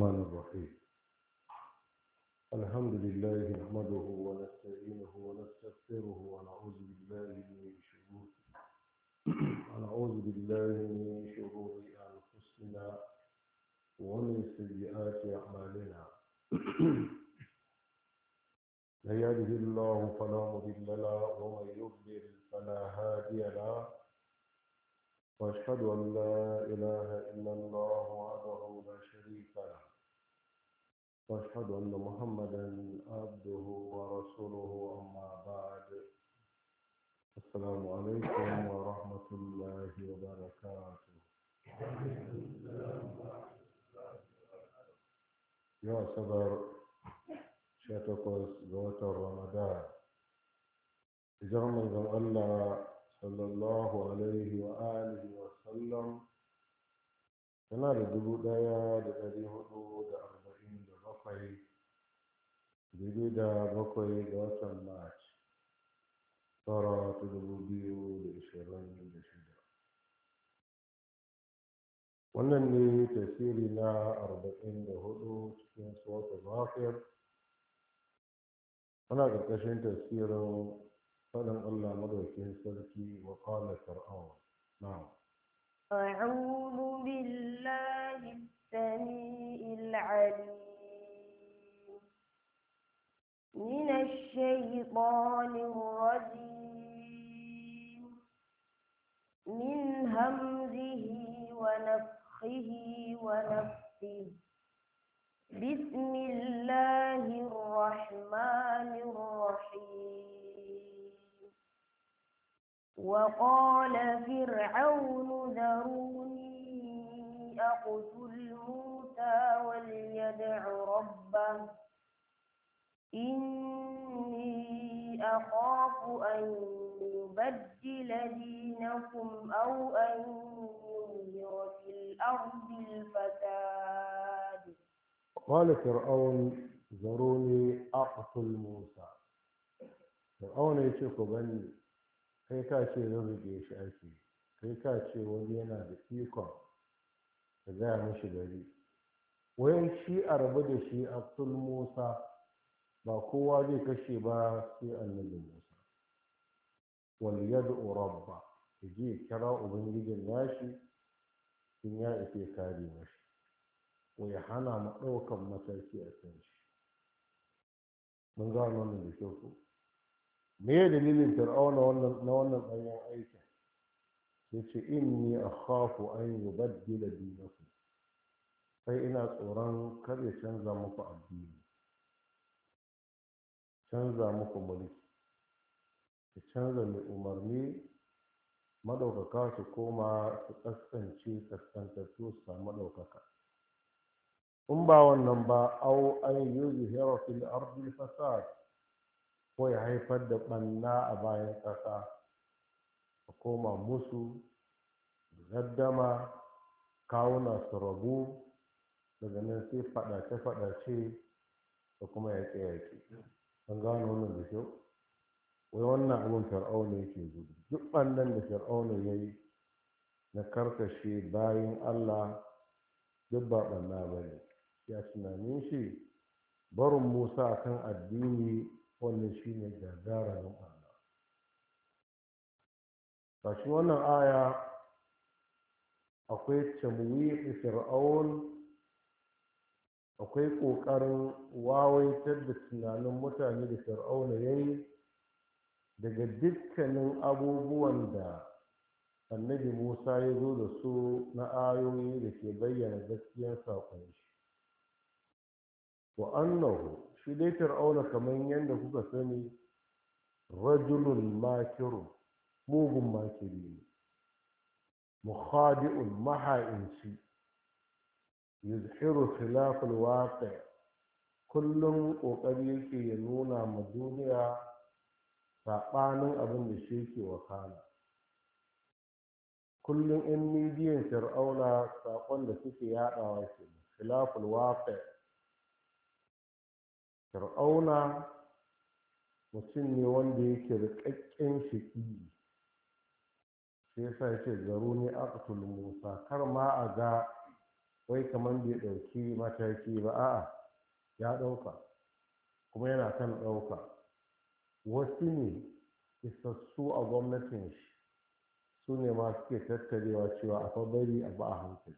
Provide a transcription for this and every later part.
الرحمن الرحيم. الحمد لله نحمده ونستعينه ونستغفره ونعوذ بالله من شرور أنفسنا ومن سيئات أعمالنا. من يهده الله فلا مضل له ومن يضلل فلا هادي له، وأشهد أن لا إله إلا الله وحده لا شريك له، وأشهد أن محمدا عبده ورسوله. أما بعد، السلام عليكم ورحمة الله وبركاته. يا صدر شاتكوس غوت رمضان، جرم الله صلى الله عليه وآله وسلم tana da 1447 daidai da 7 ga watan march tara ta 2026. wannan ne tasiri na 44 cikin suratul ghafir. ana ƙarƙashin tasirin faɗin Allah madaukakin sarki wa qala fir'aun. na'am. أعوذ بالله السميع العليم من الشيطان الرجيم من همزه ونفخه ونفثه. بسم الله الرحمن الرحيم. وقال فرعون ذروني أقتل موسى وليدع ربه إني أخاف أن يبدل دينكم أو أن يظهر في الأرض الفساد. قال فرعون ذروني أقتل موسى. فرعون يشوف بني kai ka ce rarrage shi ake, kai ka ce wani yana da ikon da gaya mashi gari. wayan shi a rabu da shi abdul musa ba kowa zai kashe ba sai annabi musa. wal yad'u rabba, yaje kira ubangijin nashi in ya ife kare mashi ko ya hana mu ɗaukan mataki a kan shi. mun gano wannan da kyau ko me ya dalilin fir'auna na wannan ɗanyen aikin? sai ce inni akhafu an yubaddila dinakum, sai ina tsoron kar ya canza muku addini, canza muku mulki, ya canza mai umarni madaukaka su koma su kaskantattu su samu ɗaukaka. in ba wannan ba, au an yuzhira fil ardi fasad, ko ya haifar da ɓanna a bayan ƙasa, a koma musu gaddama, kawuna su rabu, daga nan sai faɗace-faɗace da kuma yaƙe-yaƙe. an gano wannan da kyau? wai wannan abin fir'auna yake gudu. duk ɓannan da fir'auna ya yi na karkashe bayan Allah duk ba ɓanna ba ne. ya tunanin shi barin Musa kan addini wannan shi ne gagarumin Allah. Kashi wannan aya akwai tamwihi fir'aun, akwai ƙoƙarin wawaitar da tunanin mutane da fir'auna ya yi daga dukkanin abubuwan da annabi Musa ya zo da su na ayoyi da ke bayyana gaskiyar saƙon shi. wa annahu, shi dai fir'auna kamar yadda kuka sani, rajulun makirun, mugun makiri ne, mukhadi'un, maha'inci, yuzhiru khilafal waqi', kullum ƙoƙari yake ya nuna ma duniya saɓanin abin da shi yake wakana. kullum in midiyan fir'auna saƙon da suke yaɗawa ke khilafal waqi'. fir'auna mutum ne wanda yake riƙaƙƙen shaƙi, sai yasa ya ce zaruni aqtul musa, kar ma a ga wai kamar bai ɗauki mataki ba, a'a ya ɗauka kuma yana kan ɗauka. Wasu ne isassu a gwamnatin shi su ne ma suke tattarewa cewa a fa bari a ba a hankali.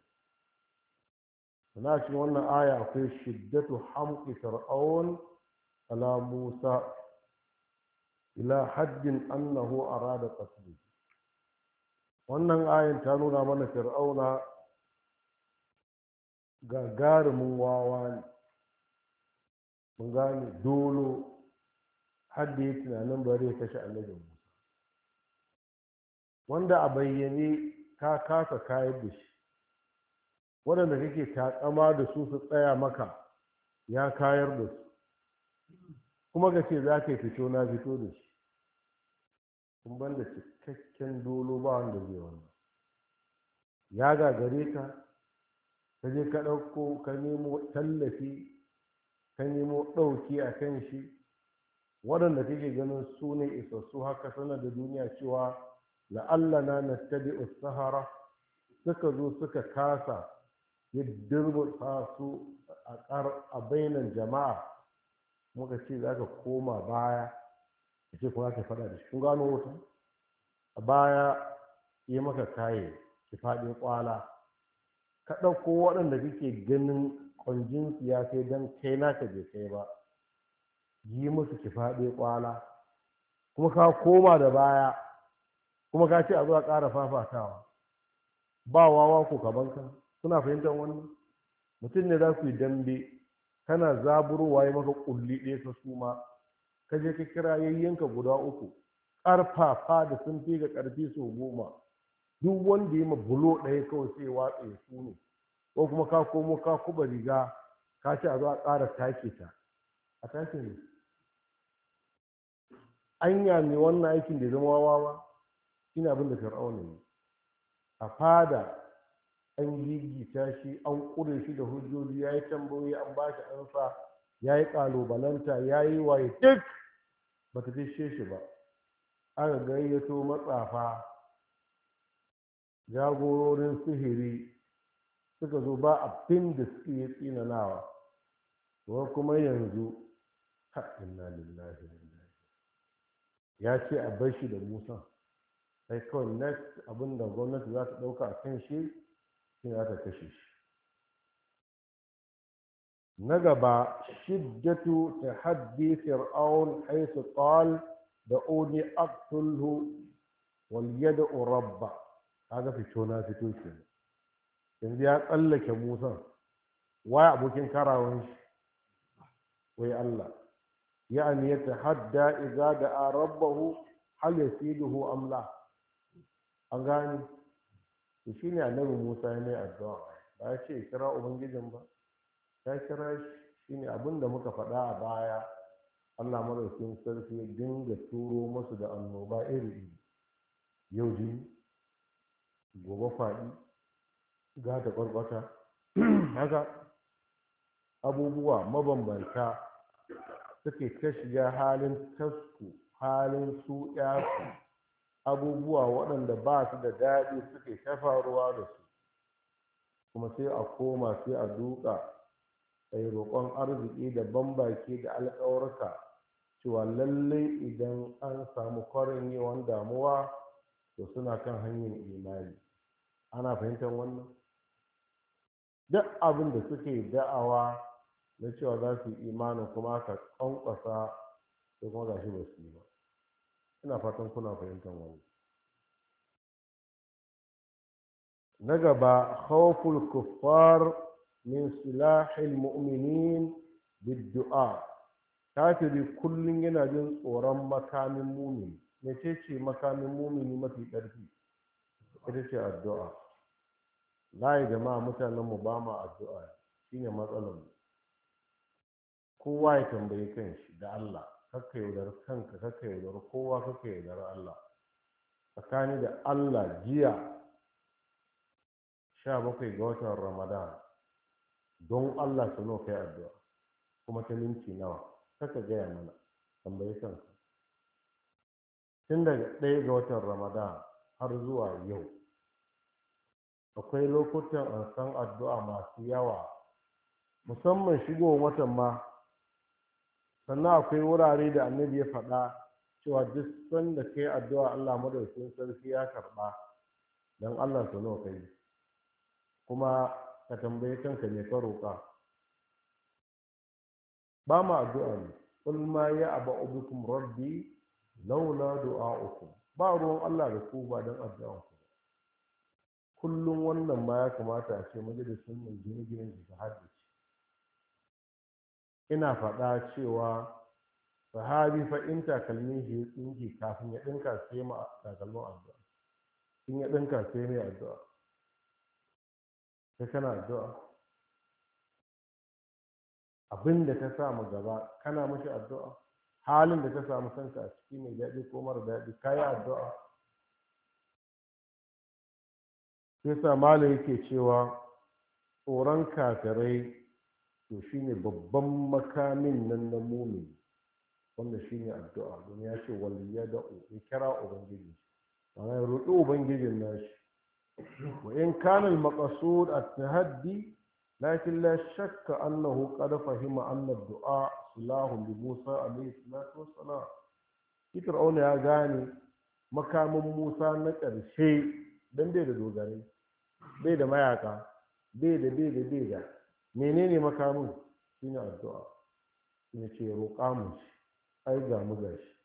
Na cikin wannan aya akwai shiddatu hamqi fir'aun ala Musa ila haddin annahu arada qatlu. Wannan ayin ta nuna mana fir'auna gagarumin wawa ne, mun gane dolo har da ya tunanin bari ya kashe annabi Musa, wanda a bayyane ka kasa kayar da shi, waɗanda kake taƙama da su su tsaya maka ya kayar da su, kuma ka ce za ka yi fito na fito da shi. kun banda cikakken dolo ba wanda zai wannan. Ya gagare ka, ka je ka ɗauko ka nemo tallafi, ka nemo ɗauki a kan shi, waɗanda kake ganin su ne isassu haka sanar da duniya cewa la'allana nattabi'u sahara, suka zo suka kasa ya durbusa su a bainan jama'a, muka ce za ka koma baya ka ce kuma ka faɗa da shi. Kun gano wata a baya yi maka kaye ki faɗi kwala, ka ɗauko waɗanda kake ganin ƙwanjinsu ya kai don kai naka bai kai ba, yi musu ki faɗi kwala, kuma ka koma da baya, kuma ka ce a zuwa ƙara fafatawa. Ba wawa ko kabanka, kuna fahimtar wannan? Mutum ne za ku yi dambe, kana zaburowa ya maka ƙulli ɗaya ta suma, ka je ka kira yayyanka guda uku ƙarfafa da sun fi ga ƙarfi sau 10, duk wanda ya ma bulo ɗaya kawai sai watsa ya sune, ko kuma ka komo ka kuba riga ka ce a zo a ƙara take ta, a take ne. Anya ne wannan aikin da zama wawa? Shine abin da fir'auna ne. A fada an gigita shi, an ƙure shi da hujjoji, ya yi tambayoyi, an ba shi ansa, ya yi ƙalubalanta, ya yi waye, duk ba ta fishe shi ba. Aka gayyato matsafa, jagororin sihiri suka zo, ba abin da suke yi tsinanawa. Wa kuma yanzu inna lillahi wa inna ilaihi, ya ce a bar shi da Musa, sai kawai next abin da gwamnati za ta ɗauka a kan shi shi za ta kashe shi. Na gaba, shiddatu tahaddi fir'aun haythu qal da'uni aqtulhu wal yad'u rabba. Kaga fito na fito kenan. Yanzu ya tsallake Musa, waye abokin karawan shi? wai Allah. يعني يتحدى إذا دعا ربه هل يسيده أم لا. an gani shi ne annabi Musa ya mai addu'a, ba ya ce kira ubangijin ba, ya kira shi ne abin da muka faɗa a baya. Allah madaukakin sarki ya dinga turo masu da annoba iri-iri, yau jini, gobe faɗi, gata ƙwarƙwata, haka abubuwa mabambanta suke ta shiga halin tasku, halin su yasu, abubuwa waɗanda ba su da daɗi suke ta faruwa da su, kuma sai a koma sai a duka sai roƙon arziki da bambaki da alƙawarka cewa lallai idan an samu kwarin yawan damuwa to suna kan hanyar imani. Ana fahimtar wannan? Duk abin da suke da'awa na cewa za su yi imanin kuma aka ƙwanƙwasa sai kuma gashi ba su yi ba. Ina fatan kuna fahimtar wani. Na gaba, khawful kuffar min silahil mu'minin biddu'a. Kafiri kullum yana jin tsoron makamin mumini. Mece ce makamin mumini mafi ƙarfi? Ita ce addu'a. Layi jama'a mutanen mu ba ma addu'a, shine matsalar mu. Kowa ya tambayi kanshi da Allah, kakka yaudar kanka, kakka yaudar kowa, kakka yaudar Allah. Tsakani da Allah, jiya 17 ga watan Ramadan, don Allah su nawa kai addu'a, kuma ta minti nawa, kakka gaya mana, tambayi kanka. Tun daga 1 ga watan Ramadan har zuwa yau, akwai lokutan an san addu'a masu yawa musamman shigowar watan ma. Sannan akwai wurare da annabi ya faɗa cewa duk sanda kai addu'a Allah madaukakin sarki ya karɓa, dan Allah su nawa kai, kuma ka tambaye kanka me ka roƙa. ba ma addu'a ne, qul ma ya'ba'u bikum rabbi laula du'a'ukum. ba ruwan Allah da ku ba dan addu'a ku. kullum wannan ma ya kamata a ce majalisun mai gine-ginen da haddace. ina faɗa cewa sahabi fa in takalmin shi ya tsinke kafin ya ɗinka sai ma takalmin addu'a. in ya ɗinka sai mai addu'a. sai kana addu'a abin da ka samu gaba kana mashi addu'a. halin da ka samu kanka a ciki mai daɗi ko mara daɗi ka yi addu'a. sai sa malam yake cewa tsoron kafirai to shine babban makamin nan na mumini, wanda shine addu'a. domin ya ce wal yad'u, ya kira ubangiji, ana ya roƙi ubangijin nashi. wa in kana al maqsud at tahaddi lakin la shakka annahu qad fahima anna ad-du'a silahu li Musa alayhi salatu wassalam. Fir'auna ya gane makamin Musa na ƙarshe, dan bai da dogare, bai da mayaka, bai da menene makamin? shine addu'a. shine ce roƙa mu shi, ai ga mu gashi.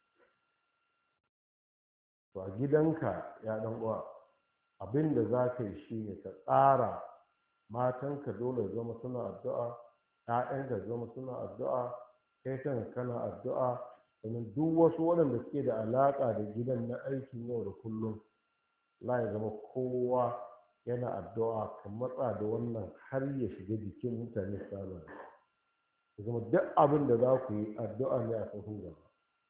to a gidanka ya dan uwa, abin da za ka yi shine ka tsara matanka dole zama suna addu'a, ƴaƴanka zama suna addu'a, kai kanka kana addu'a, domin duk wasu waɗanda suke da alaƙa da gidan na aikin yau da kullum la ya zama kowa yana addu'a. ka matsa da wannan har ya shiga jikin mutane sabon. ya zama duk abin da za ku yi addu'a ne a sahun gaba.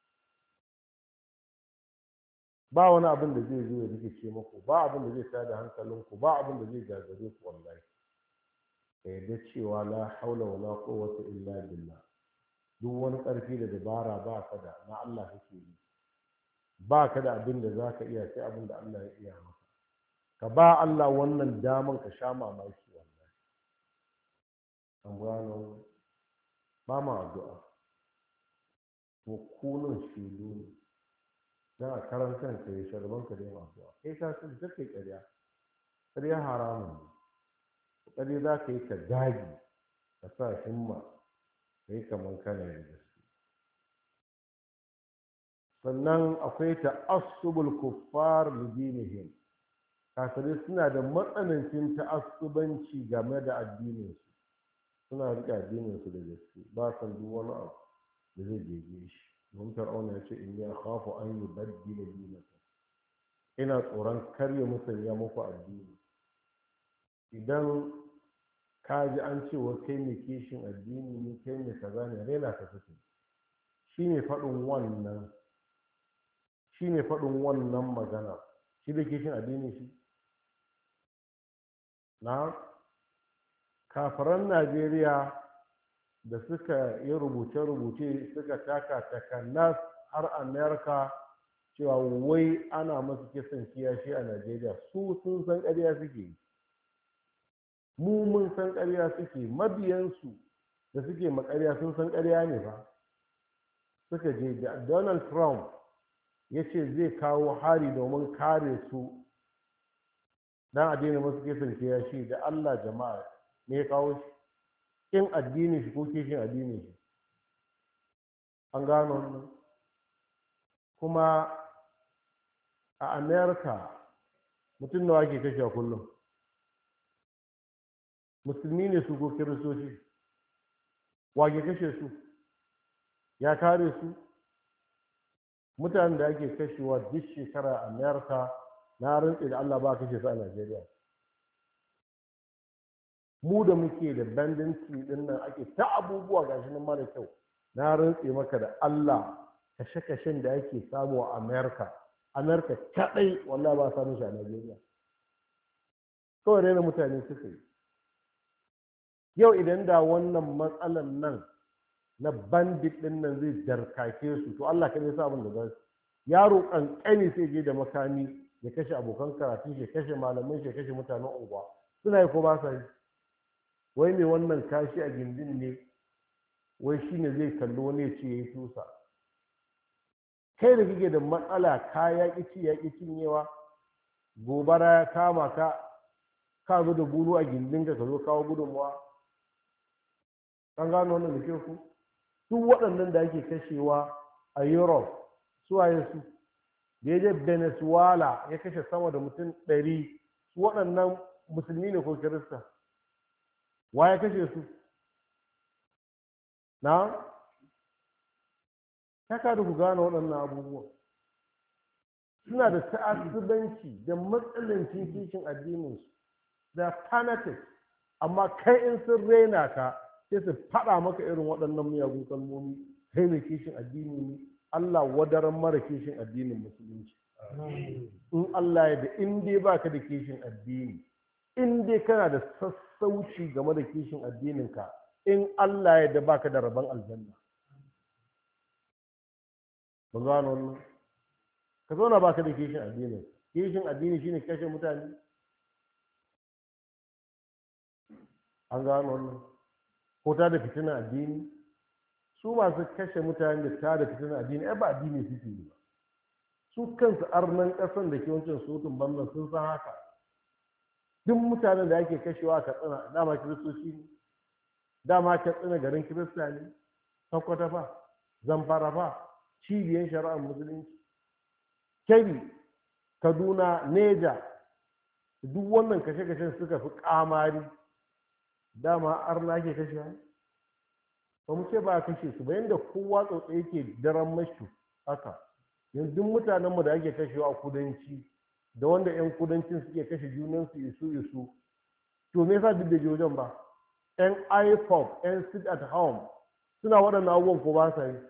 ba wani abin da zai zo ya rikice muku, ba abin da zai tada hankalinku, ba abin da zai gagare ku wallahi. ka yarda cewa la haula wala quwwata illa billah. duk wani ƙarfi da dabara ba ka da, na Allah kake yi. ba ka da abin da za ka iya sai abin da Allah ya iya maka. ka ba Allah wannan daman, ka sha mamaki wallahi. an gano ba ma addu'a ko kunan shilu ne don a karantar ka yi sharban ka dai addu'a. kai ka san da kai ƙarya haramun ne. ƙarya za ka yi ka dagi, ka sa himma, ka yi kamar kana da gaske. sannan akwai ta'assubul kuffar li dinihim. kafirai suna da matsanancin ta'assubanci game da addininsu. suna riƙe addininsu da gaske, ba san duk wani abu da zai gege shi. don fir'auna ya ce inni akhafu an yubaddila dinakum, ina tsoron kar ya musanya muku addini. idan ka ji an ce wa kai ne kishin addini ne, kai ne kaza ne, raina ka fito. shine faɗin wannan magana. shi da kishin addini shi na kafiran Najeriya da suka yi rubuce-rubuce suka taka takanas har Amerika cewa wai ana masu kisan kiyashi a Najeriya. su sun san ƙarya suke, mu mun san ƙarya suke, mabiyansu da suke maƙarya sun san ƙarya ne ba. suka je da Donald Trump ya ce zai kawo hari domin kare su don a daina masu kisan kiyashi. da Allah jama'a ne ya kawo shi? in addini shi ko kishin addini shi? an gano wannan. kuma a Amerika mutum nawa ke kashe a kullum? musulmi ne su ko kiristoci? wa ke kashe su? ya kare su? mutanen da ake kashewa duk shekara a Amerika, na rantse da Allah ba kashe su a Najeriya. mu da muke da bandanci din nan ake ta abubuwa gashi nan mara kyau, na rantse maka da Allah kashe-kashen da ake samu a Amerika kadai wallahi ba samun shi a Najeriya. kawai raina mutane suka yi. yau idan da wannan matsalan nan na bandit din nan zai darkake su, to Allah kadai sa abin da za su. yaro kankani sai je da makami ya kashe abokan karatun shi ya kashe malamin shi ya kashe mutanen unguwa suna yi ko ba sa yi? wai mai wannan kashi a gindin ne wai shine zai kalli wani ya ce ya yi tusa? kai da kake da matsala ka yaƙi ci yaƙi cinyewa, gobara ya kama ka ka zo da bulu a gindinka ka zo kawo gudunmuwa? an gano wannan da kyau ku? duk waɗannan da ake kashewa a Europe suwaye su? da ya je Venezuela ya kashe sama da mutum 100, su waɗannan musulmi ne ko kirista? wa ya kashe su? na ta kada ku gane waɗannan abubuwan suna da ta'assubanci da matsalancin kishin addininsu da fanatics, amma kai in sun raina ka sai su faɗa maka irin waɗannan miyagun kalmomi, kai mai kishin addini ne. Allah wadaran mara kishin addinin musulunci. In Allah ya da in dai baka da kishin addini, in dai kana da sassauci game da kishin addininka, in Allah ya da baka da rabon aljanna. Ba gano wannan? Ka zauna baka da kishin addini. Kishin addini shine kashe mutane. An gano wannan? Ko ta da fitina addini? Su masu kashe mutane da ta da fitina addini ai ba addini suke yi ba. Su kansu arnan ƙasan da ke wancan sutun bannan sun san haka. Duk mutanen da ake kashewa a Katsina dama kiristoci ne. Dama Katsina garin kirista ne. Sokoto fa, Zamfara fa, cibiyar shari'ar musulunci. Kebbi, Kaduna, Neja, duk wannan kashe-kashen suka fi kamari. Dama arna ke kashewa? Ba mu ce ba a kashe su ba, yadda kowa tsotsa yake daren mashi haka. Yanzu mutanenmu da ake kashewa a kudanci da wanda 'yan kudancin suke kashe junansu isu to me yasa duk da jojon ba? 'yan IPOP, 'yan sit at home suna waɗannan abubuwan ko ba sa yi?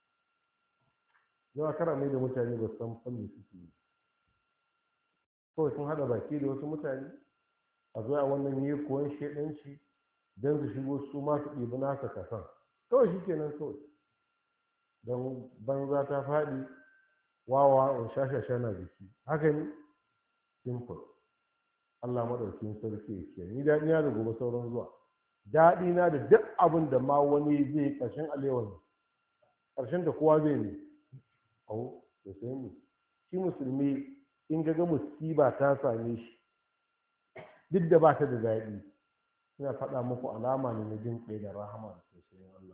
Yawa kara mai da mutane ba san fannin suke yi. Kawai sun haɗa baki da wasu mutane a zuwa wannan yi kuwan shaidanci don su shigo su ma su ɗibi nasa kasan. Kawai shi kenan kawai. Don banza ta faɗi wawa in shashasha na jiki. Haka ne? Simple. Allah maɗaukin sarki ya ce ni daɗi na da gobe sauran zuwa. Daɗi na da duk abin da ma wani zai ƙarshen alewa ne. Ƙarshen da kowa zai ne. Au, da sai ne. Shi musulmi in ga musiba ta same shi duk da ba ta da daɗi, ina faɗa muku alama ne na jin ƙai da rahama da tausayin Allah.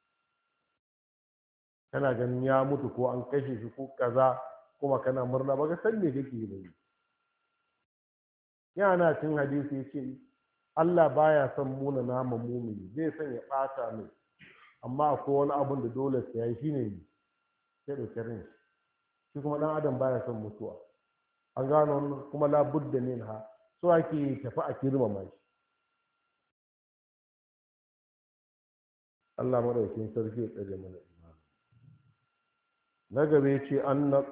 Kana ganin ya mutu ko an kashe shi ko kaza kuma kana murna ba ga san me kake yi ba. Yana cin hadisi yace Allah baya son muna nama mumini, zai son ya ɓata mai, amma akwai wani abun da dole sai yayi shine ne sai da kirin shi kuma dan adam baya son mutuwa. An gano wannan kuma la budda minha, so ake tafi a girmama shi. Allah madaukakin sarki ya tsare mana imani. Na gabe ce anna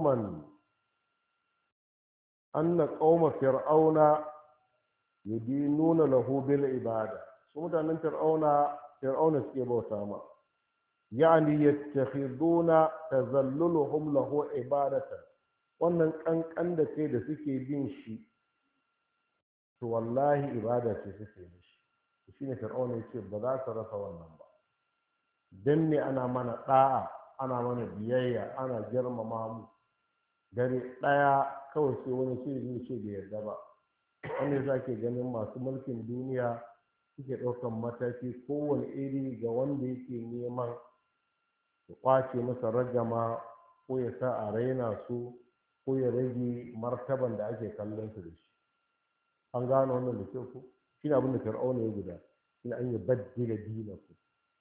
qauma fir'auna yudinuna lahu bil ibada. Su mutanen fir'auna suke bauta ma, yani yattakhiduna tazalluluhum lahu ibadatan. Wannan kankan da kai da suke bin shi to wallahi ibada ce suke mishi. Shine fir'auna yace ba za su rasa wannan ba. Dan ne ana mana da'a, ana mana biyayya, ana girmama mu. Dare daya kawai sai wani ce ce bai yarda ba. Wanda yasa ke ganin masu mulkin duniya suke ɗaukan mataki kowane iri ga wanda yake neman su kwace masa ragama ko ya sa a raina su ko ya rage martaban da ake kallon su da shi. An gano wannan da kyau ko shi ne abin da fir'auna ya guda shi ne an yi baddila dinaku.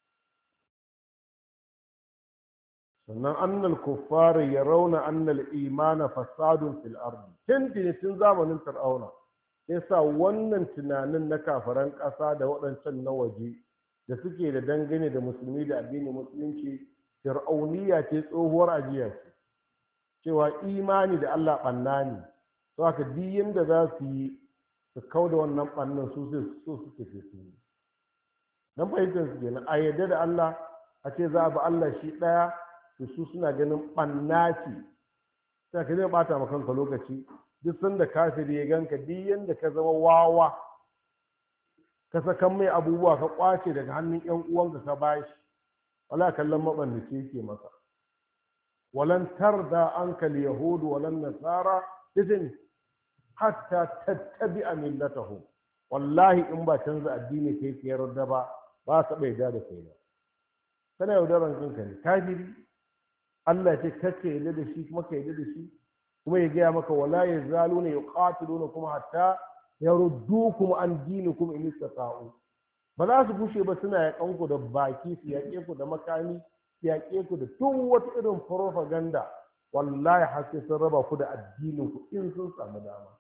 sannan annal kuffar ya rauna annal imana fasadun fil ardi tun zamanin fir'auna yasa wannan tunanin na kafaran ƙasa da waɗancan na waje da suke da dangane da musulmi da addinin musulunci fir'auniya ce, tsohuwar ajiya ce, cewa imani da Allah ɓanna ne, to haka duk yanda za su yi su kau da wannan ɓannan su sai so suke sai su yi. Dan fahimtar su kenan a yadda da Allah a ce za a bi Allah shi ɗaya, to su suna ganin ɓanna ce sai ka zai bata maka kanka lokaci. Duk sanda kafiri ya ganka, duk yanda ka zama wawa ka sakan mai abubuwa ka kwace daga hannun ƴan uwanka ka bashi, wala kallon mabannace yake masa. walan tarda anka al-yahud walan nasara idin hatta tattabi'a millatahum. Wallahi in ba canza addini kai ke yarda ba sa bai da kai ba. Kana yaudaran kanka ne. Kafiri Allah ce kake yarda da shi kuma ka yarda da shi, kuma ya gaya maka wala yazaluna yuqatiluna kuma hatta yaruddukum an dinikum in istata'u. Ba za su bushe ba suna yaƙan ku da baki, su yaƙe ku da makami, su yaƙe ku da duk wata irin propaganda. Wallahi har sai sun raba ku da addinin ku in sun samu dama.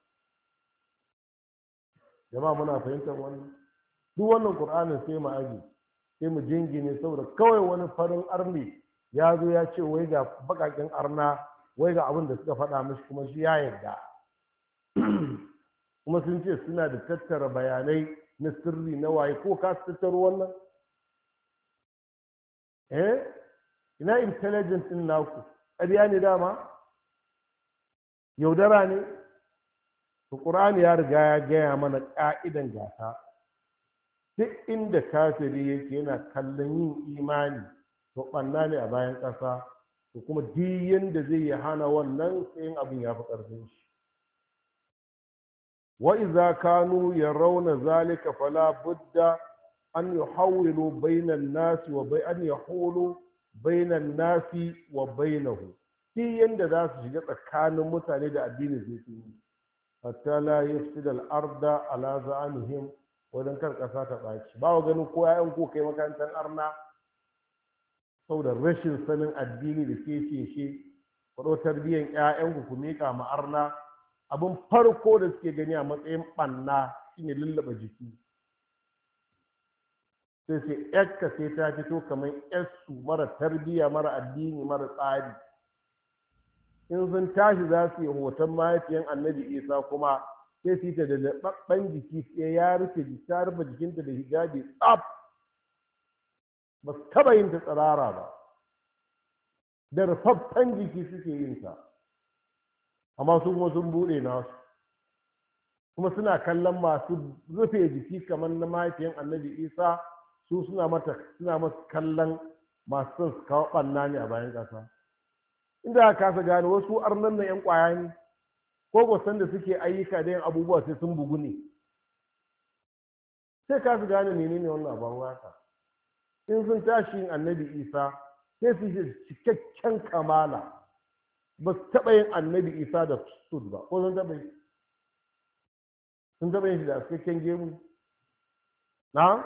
Jama'a muna fahimtar wannan. Duk wannan Qur'anin sai mu aji, sai mu jingine saboda kawai wani farin arni ya zo ya ce wai ga bakakin arna, wai ga abin da suka faɗa mishi kuma shi ya yarda. Kuma sun ce suna da tattara bayanai na sirri na waye, ko ka tattaro wannan? Ina intelligence din naku? ƙarya ne dama? Yaudara ne? To Qur'ani ya riga ya gaya mana ƙa'idan gasa. Duk inda kafiri yake yana kallon yin imani, to ɓanna ne a bayan ƙasa, to kuma duk yanda zai yi hana wannan sai yin abin ya fi ƙarfin shi. Wa iza kanu yarawna zalika fala budda an yuhawwilu bainan nasi wa an yahulu bainan nasi wa bainahu. Duk yanda za su shiga tsakanin mutane da addini zai yi, hatta la yufsida al-arda ala za'anihim, wajen kar ƙasa ta ɓaci. Ba wa ganin ko ya'yan ko kai makarantar arna saboda rashin sanin addini da ke shi faɗo tarbiyyar ƴaƴanku ku miƙa ma arna. Abin farko da suke gani a matsayin ɓanna shine lullaba jiki. Sai ƴarka sai ta fito kamar ƴarsu mara tarbiyya, mara addini, mara tsari. In sun tashi za su yi hoton mahaifiyan Annabi Isa kuma sai su yi ta da laɓaɓɓen jiki, sai ya rufe jiki, ta rufe jikinta da hijabi tsaf, ba su taɓa yin ta tsirara ba, da rufaffen jiki suke yin ta, amma su kuma sun buɗe nasu, kuma suna kallon masu rufe jiki kamar na mahaifiyan Annabi Isa, su suna masu kallon masu son su kawo ɓanna ne a bayan ƙasa. Inda aka kasa gane wasu arnan na 'yan ƙwaya ne, ko gwasan da suke ayyuka da yin abubuwa sai sun bugu ne, sai ka su gane menene wannan abin waka. In sun tashi yin Annabi Isa sai su yi cikakken kamala, ba su taɓa yin Annabi Isa da stud ba, ko sun taɓa yi? Sun taɓa yin shi da cikakken gemu? Na?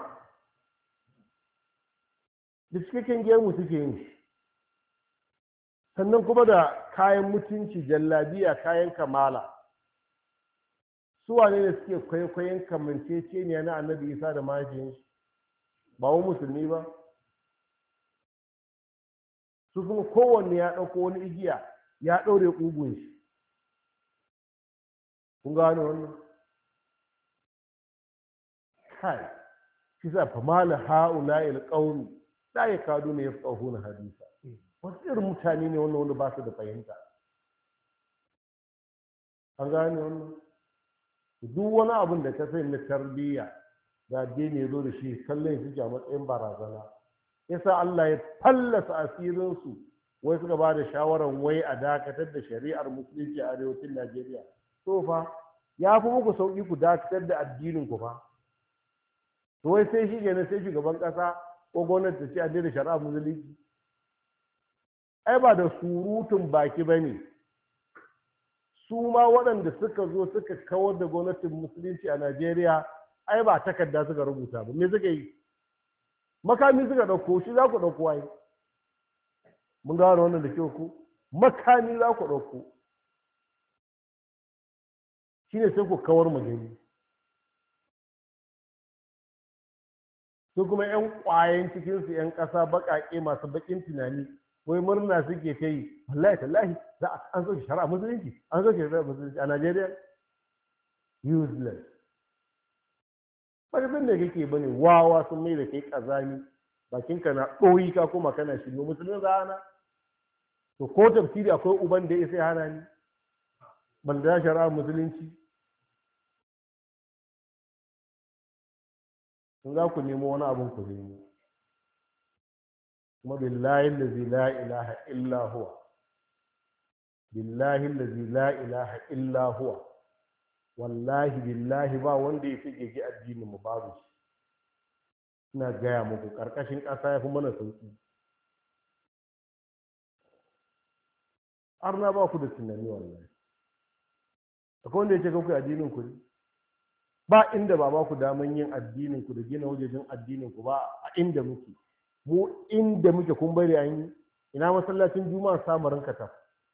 Da cikakken gemu suke yin shi, sannan kuma da kayan mutunci, jallabiya, kayan kamala. Su wane ne suke kwaikwayon kamanceceniya na Annabi Isa da mahaifiyar shi? Ba wa musulmi ba? Su kuma kowanne ya ɗauko wani igiya ya ɗaure ƙugun shi. Kun gane wannan? Kai, shi sa fa mala ha'ula il qawmi la yakaduna yafqahuna hadisa. Wasu irin mutane ne wanda ba su da fahimta. An gane wannan? Duk wani abin da ka sani na tarbiyya da addini ya zo da shi, kallon shi a matsayin barazana. Yasa Allah ya fallasa asirinsu, wai suka ba da shawarar wai a dakatar da shari'ar musulunci a arewacin Najeriya. To fa ya fi muku sauƙi ku dakatar da addinin ku fa. To wai sai shi kenan sai shugaban ƙasa ko gwamnati ta ce a daina shari'ar musulunci. Ai ba da surutun baki ba ne. Su ma waɗanda suka zo suka kawar da gwamnatin musulunci a Najeriya, ai ba takarda suka rubuta ba. Me suka yi? Makami suka ɗauko, shi za ku ɗauko ai. Mun gano wannan da kyau ku? Makami za ku ɗauko. Shi ne sai ku kawar magani. Su kuma 'yan ƙwayen cikinsu 'yan ƙasa baƙaƙe masu baƙin tunani, wai murna suke ta yi, wallahi tallahi za a an soke shari'a musulunci, an soke shari'a musulunci a Najeriya. Useless. Ba ka san da kake bane, wawa sun mai da kai kazani, bakinka na ɗoyi ka kuma kana shirye musulun rana. To ko tafsiri akwai uban da ya sai hana ni, banda shari'a musulunci. in za ku nemo wani abin ku nemo, kuma billahi allazi la ilaha illa huwa, billahi allazi la ilaha illa huwa, wallahi billahi ba wanda ya fi gege addinin mu babu shi. ina gaya muku ƙarƙashin ƙasa ya fi mana sauƙi. har na ba ku da tunani wallahi. akwai wanda ya ce kanku addinin ku ne? ba inda ba ku daman yin addinin ku da gina wajejen addinin ku ba a inda muke. mu inda muke kun bari an yi. ina masallacin juma'a samarin katab?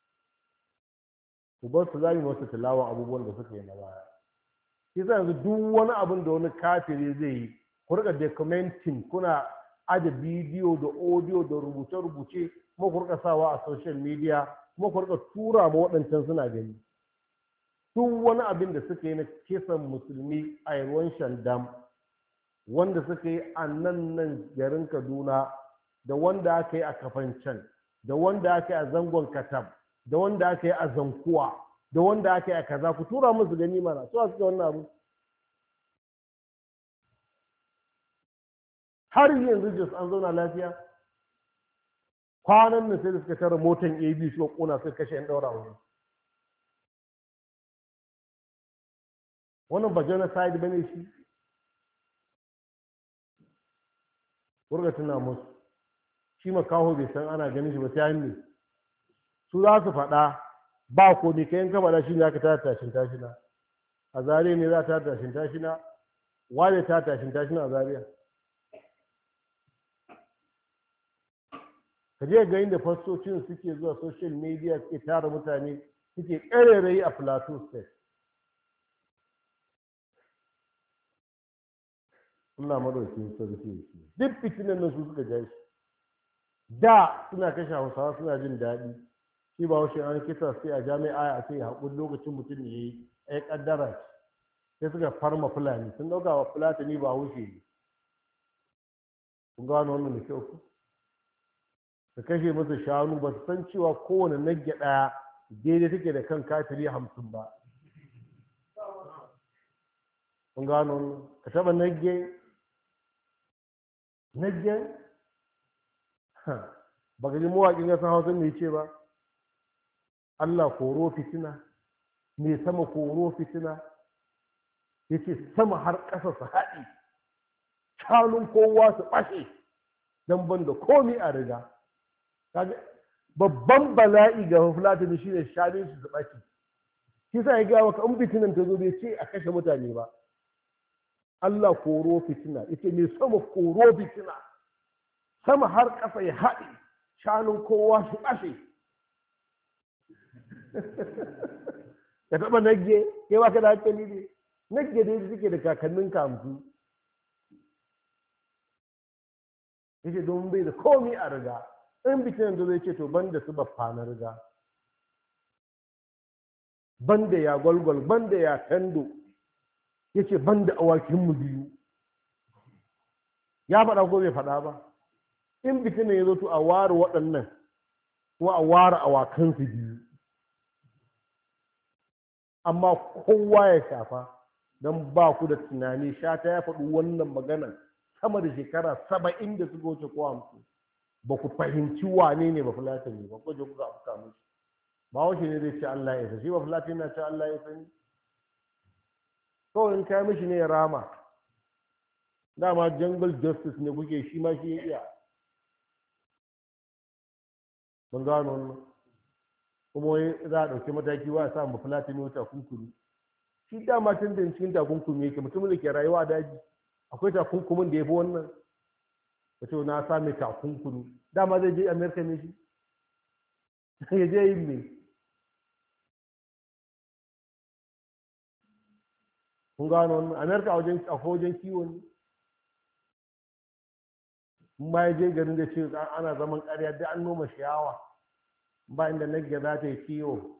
ku bar su zami masu tilawan abubuwan da suka yi na baya. shi sa yanzu duk wani abin da wani kafiri zai yi ku rika documenting, kuna aje bidiyo da audio da rubuce-rubuce, kuma ku rika sawa a social media, kuma ku rika tura ma waɗancan suna gani. duk wani abin da suka yi na kisan musulmi a ruwan shandam, wanda suka yi a nan garin kaduna, da wanda aka yi a kafancan, da wanda aka yi a zangon katab, da wanda aka yi a zankuwa, da wanda aka yi a kaza, ku tura musu gani mana su suka wannan abu. har yanzu jos an zauna lafiya? kwanan nan sai da suka tara motan ab suka kona suka kashe yan daura wani. wannan ba genocide bane shi? wurga tuna musu shi makaho bai san ana ganin shi ba sai ne su za su faɗa ba ko ne kayan ka faɗa shi ne aka tada tashin tashina a zariya ne za ta tada tashin tashina? wane ta tashin tashina a zariya? ka je ga inda fastocin suke zuwa social media suke tara mutane suke ƙarerayi a plateau state. Allah madaukin sarki duk fitinan nan su suka ja shi. da suna kashe hausawa suna jin daɗi, shi ba haushe an kisa sai a jami'a a ce haƙuri lokacin mutum ne ya yi a ƙaddara sai suka farma fulani, sun ɗauka wa fulatani ba haushe ne. kun gano wannan da kyau ku? su kashe musu shanu, ba su san cewa kowane nagge ɗaya daidai take da kan kafiri 50 ba. kun gano ka taɓa nagge ba ga ji mawaƙin ƙasar hausa mai ce ba? Allah koro fitina, mai sama koro fitina, ya ce sama har ƙasa su haɗi, shanun kowa su ɓashe don ban da komi a riga. babban bala'i ga fulatani shi ne shanun su ɓace. shi sa ya gawa ka in fitinan ta zo bai ce a kashe mutane ba. Allah koro fitina, ya ce mai sama koro fitina, sama har ƙasa ya haɗe, shanun kowa su ɓashe. ya taɓa nagge, ke ba ka da hankali ne? Nagge dai suke da kakannin kamfu. ya ce don bai da komi a riga. in bikin da zai ce to ban da su baffa na riga, ban da ya gwalgwal, ban da ya tando, ya ce ban da awakinmu biyu. ya faɗa ko bai faɗa ba? in bikin ya zo to a ware waɗannan kuma a ware awakansu biyu, amma kowa ya shafa don ba ku da tunani. Shata ya faɗi wannan magana sama da shekara 70 da suka wuce ko 50. ba ku fahimci wane ne ba fulatani ba, ko je kuka afka mushi. ba wace ne zai ce Allah ya isa, shi ba fulatani na ce Allah ya sani. kawai in kai mishi ne ya rama, dama jungle justice ne kuke, shi ma shi ya iya. mun gano wannan. kuma wai za a ɗauki mataki wa a sa mu fulatani wata kunkumi. shi dama tun da cikin takunkumi yake. mutumin da ke rayuwa a daji akwai takunkumin da ya fi wannan? ka ce na sami takunkumi, dama zai je amerika ne shi? ya je yin ne? kun gano wannan. amerika a wajen kiwo ne. in ba ya je garin da ce ana zaman ƙarya da an noma ciyawa, ba inda nagge za ta yi kiwo.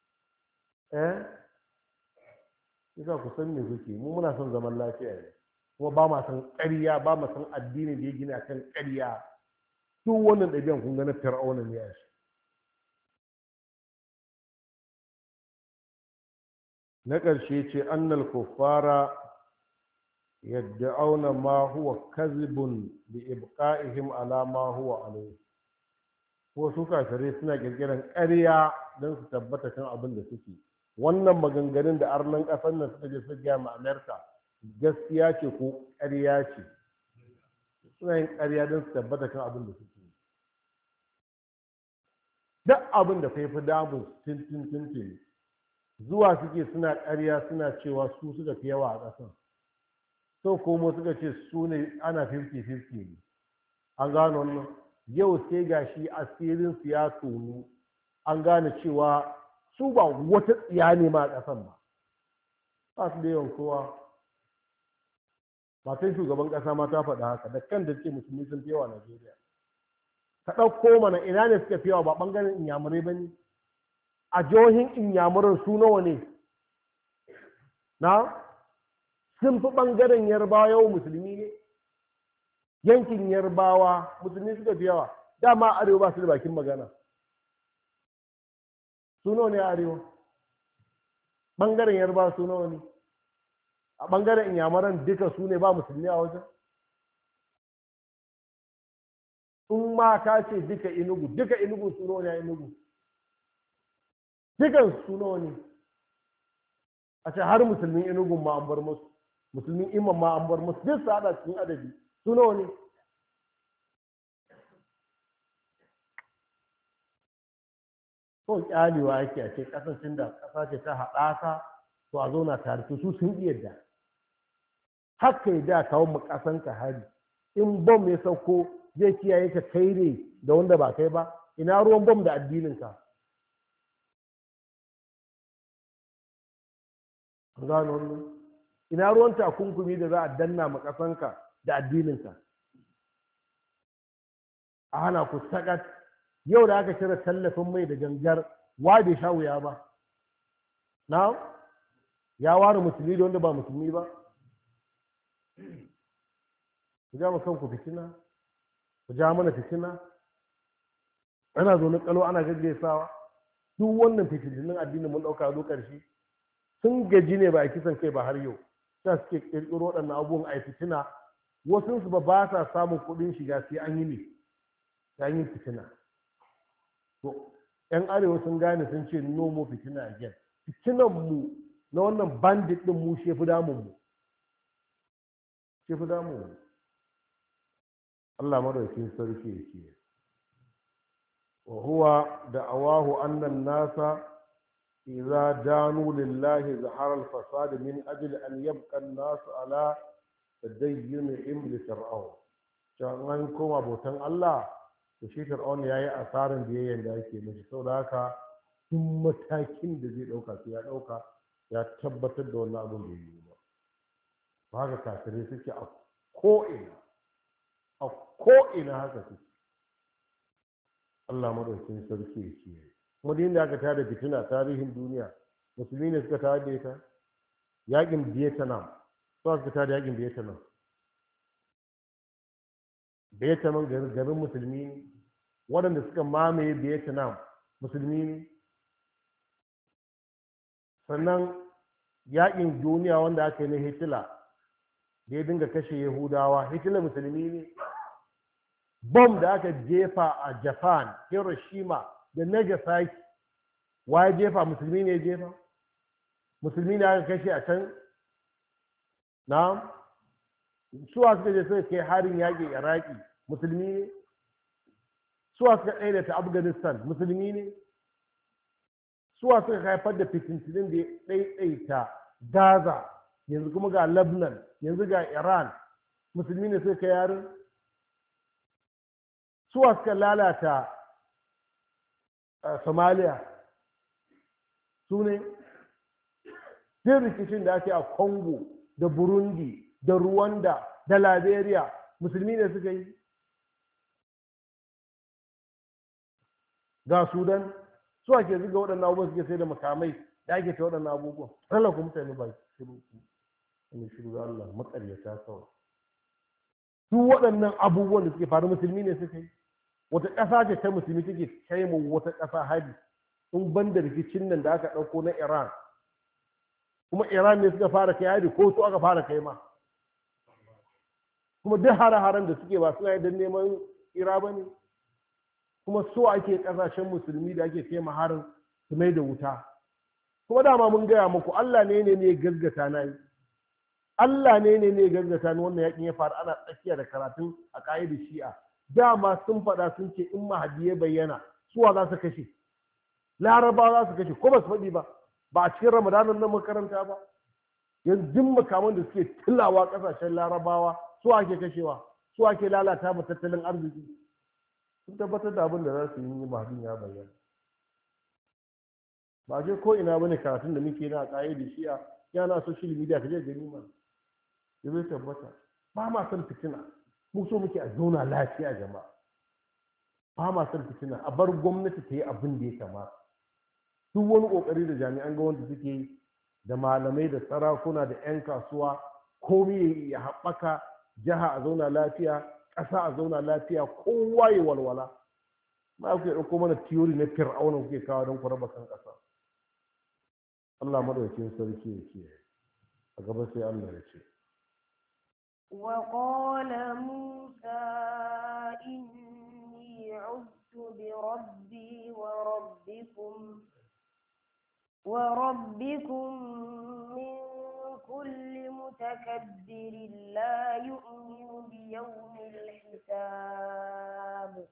Isa ku san me kuke. mu muna son zaman lafiya ne, kuma ba ma san ƙarya, ba ma san addini da ya gina kan ƙarya. duk wannan ɗabi'an kun ga na fir'auna ne a shi. na ƙarshe ce annal kuffara yadda'auna ma huwa kazibun bi ibqa'ihim ala ma huwa alayhi. Ko su kafirai suna kirkiran ƙarya don su tabbata kan abin da suke. Wannan maganganun da arnan ƙasar nan suka je su gaya ma Amerika gaskiya ce ko ƙarya ce. Suna yin ƙarya don su tabbata kan abin da suke. Duk abin da kai fi damun tintin zuwa suke suna ƙarya suna cewa su suka fi yawa a ƙasar. Sau komo suka ce su ne ana 50-50 ne. An gano wannan. Yau sai ga shi asirinsu ya tonu an gane cewa su ba wata tsiya ne ma a ƙasan ba. Ba su da yawan kowa. Matan shugaban ƙasa ma ta faɗa haka da kan da ce musulmi sun fi yawa a Najeriya. Ka ɗauko mana ina ne suka fi yawa ba ɓangaren inyamurai ba ne? A jihohin inyamuran su nawa ne? Na? Sun fi ɓangaren yarbawa yau musulmi ne? Yankin yarbawa musulmi suka fi yawa. Dama arewa ba su da bakin magana. Su nawa ne a arewa? Ɓangaren yarbawa su nawa ne? A ɓangaren inyamuran duka su ne ba musulmi a wajen? In ma ka ce duka inugu su nawa ne a inugu? Dukan su nawa ne? A ce har musulmin inugun ma an bar musu, musulmin imam ma an bar musu, duk su haɗa cikin adadi su nawa ne? Ko kyalewa yake a ce ƙasashen da ƙasa ce ta haɗaka to a zauna tare su sun iya da. Haka ya da kawo mu ƙasan ka hari. In bom ya sauko zai kiyaye ka kai ne da wanda ba kai ba, ina ruwan bom da addininka? An gano wannan? Ina ruwan takunkumi da za a danna ma ƙasanka da addininka? A hana ku sakat. Yau da aka cire tallafin mai da gangar wa bai sha wuya ba? Na? Ya ware musulmi da wanda ba musulmi ba? Ku ja kanku fitina? Ku ja mana fitina? Ana zo na kalo ana gaggaisawa? Duk wannan fitinin addinin mun ɗauka zo ƙarshe. Sun gaji ne ba a kisan kai ba har yau. Sa suke ƙirƙiro waɗannan abubuwan a fitina. Wasu su ba sa samun kuɗin shiga sai an yi ne. Sai an yi fitina. To, ‘yan arewa sun gane sun ce no more fitina again. Fitinan mu na wannan bandit ɗin mu shefi damun mu. Shefi damun mu. Allah madaukakin sarki yake. Wa huwa da'awahu anna an-nasa idza danu lillahi zahara al-fasad min ajli an yabqa an-nasu ala tadayyunihim li fir'aun. Can an koma bautan Allah to shi fir'aun yayi asaran biyayyen da yake mishi saboda haka duk matakin da zai dauka sai ya dauka ya tabbatar da wannan abin da yi ba. Haka kafirai suke a ko'ina haka suke. Allah madaukakin sarki ya kiyaye. Kuma da aka tada fitina tarihin duniya musulmi ne suka tada ita. Yakin Vietnam suka tada yakin Vietnam. Vietnam garin musulmi ne. Waɗanda suka mamaye Vietnam musulmi ne. Sannan yakin duniya wanda aka yi na Hitler da ya dinga kashe Yahudawa, Hitler musulmi ne. Bom da aka jefa a Japan, Hiroshima da Nagasaki, wa ya jefa? Musulmi ne ya jefa? Musulmi ne aka kashe a can? Na'am? Suwa suka je suka kai harin yaƙi Iraki, musulmi ne? Suwa suka ɗaya ta Afghanistan, musulmi ne? Suwa suka haifar da fitintinin da ya ɗaiɗaita Gaza, yanzu kuma ga Lebanon, yanzu ga Iran, musulmi ne suka kai yarin? Suwa suka lalata Somalia, su ne? Duk rikicin da ake a Congo da Burundi da Rwanda da Liberia, musulmi ne suka yi? Ga Sudan, su ake zuga waɗannan abubuwan suke sai da makamai da ake ta waɗannan abubuwan. Allah ku mutane ba shiru da Allah makaryata kawai. Su waɗannan abubuwan da suke faru musulmi ne suka yi? Wata ƙasa ce ta musulmi take kai mu wata ƙasa hari in ban da rikicin nan da aka ɗauko na Iran kuma Iran ne suka fara kai hari ko su aka fara kai ma? Kuma duk hare-haren da suke ba suna yi don neman ira ba ne? Kuma so ake kasashen musulmi da ake kai harin su mai da wuta. Kuma dama mun gaya muku Allah ne gaggata na yi. Allah ne gaggata ni wannan yakin ya faru ana tsakiya da karatun a ƙa'idar Shi'a. Dama sun faɗa sun ce in Mahdi ya bayyana suwa za su kashe. Larabawa za su kashe ko ba su faɗi ba. Ba a cikin Ramadanan nan makaranta ba. Yanzu makaman da suke tilawa ƙasashen Larabawa su ake kashewa, su ake lalata mu tattalin arziki. Sun tabbatar da abin da za su yi Mahdi ya bayyana. Ba je ko ina bane karatun da muke na ƙa'idar Shi'a yana social media ka je gani ma. Ya zai tabbata. Ba ma son fitina. Mu so muke a zauna lafiya jama'a. Ba ma son fitina. A bar gwamnati ta yi abin da ya kamata. Duk wani ƙoƙari da jami'an gwamnati suke yi da malamai da sarakuna da 'yan kasuwa komai ya haɓaka jiha a zauna lafiya, ƙasa a zauna lafiya, kowa ya walwala. Ma kuke ɗauko mana tiyori na fir'auna kuke kawo don ku raba kan ƙasa. Allah madaukakin sarki ya kiyaye. A gaba sai Allah ya ce. وقال موسى إني عذت بربي وربكم من كل متكبر لا يؤمن بيوم الحساب.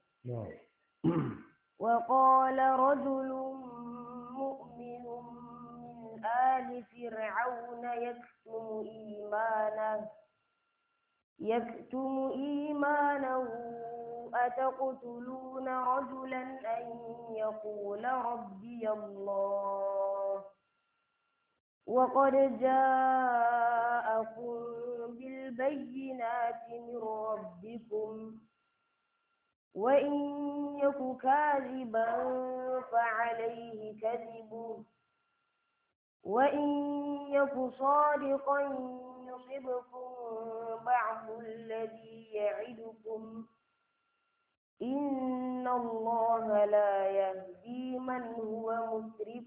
وقال رجل مؤمن من آل فرعون يكتم إيمانه أتقتلون رجلا أن يقول ربي الله وقد جاءكم بالبينات من ربكم وإن يك كاذبا فعليه كذبه وإن يك صادقا يصبكم بعض الذي يعدكم إن الله لا يهدي من هو مسرف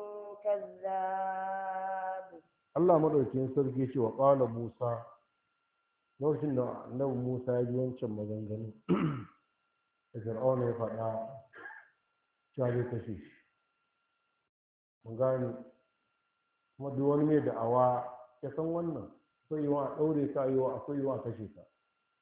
كذاب. Allah madaukakin sarki ce wa qala Musa lokacin da Annabi Musa ya ji wancan maganganu da Fir'auna ya faɗa cewa zai kashe shi. Mun gane kuma duk wani mai da'awa ya san wannan akwai yiwa a ɗaure ka yiwa akwai yiwa a kashe ka.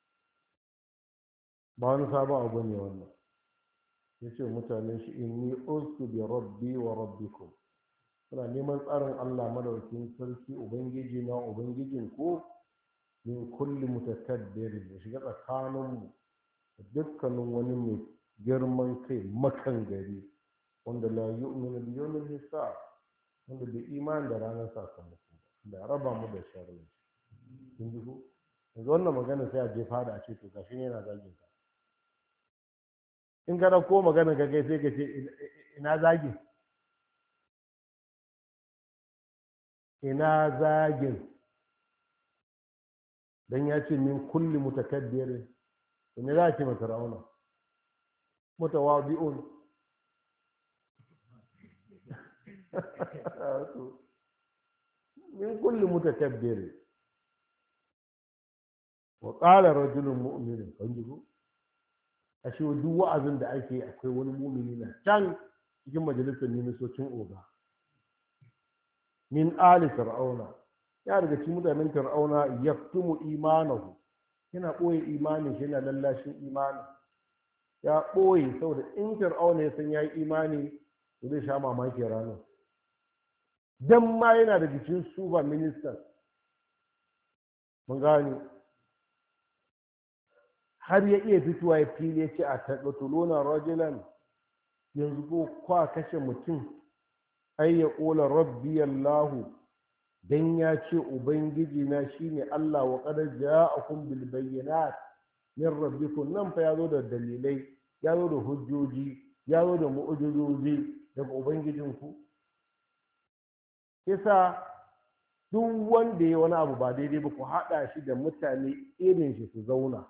Ba wani sabon abu ne wannan. Ya ce mutanen shi inni ustu bi rabbi wa rabbikum. Suna neman tsarin Allah madaukakin sarki ubangiji na ubangijin ku min kulli mutakabbir da shiga tsakaninmu da dukkanin wani mai girman kai makan gari wanda la yu'minu bi yawmil hisab wanda bai imani da ranar sakamako da raba mu da sharri. Kin ji ko yanzu wannan magana sai a jefa da a ce to gashi ne yana zagin ka. In ka ko magana ka kai sai ka ce ina zagin ina zagin dan ya ce min kulli mutakabbirin ne za ki masa rauna mutawadi'un min kulli mutakabbirin wa qala rajulun mu'min kan jigo ashe duk wa'azin da ake akwai wani mu'mini na can cikin majalisar ministocin oga min ali fir'auna ya daga cikin mutanen fir'auna yaktumu imanahu yana ɓoye imanin shi yana lallashin imani ya ɓoye saboda in fir'auna ya san ya yi imani to zai sha mamaki ranar dan ma yana da jikin super minister mun gane har ya iya fitowa ya fili ya ce a taƙatuluna rajulan yanzu ko kwa kashe mutum ai ya ƙola rabbi Allahu dan ya ce ubangiji na shine Allah wa qad ja'akum bil bayyinat min rabbikum nan fa yazo da dalilai yazo da hujjoji yazo da mu'jizoji daga ubangijinku yasa duk wanda ya wani abu ba daidai ba ku haɗa shi da mutane irin shi su zauna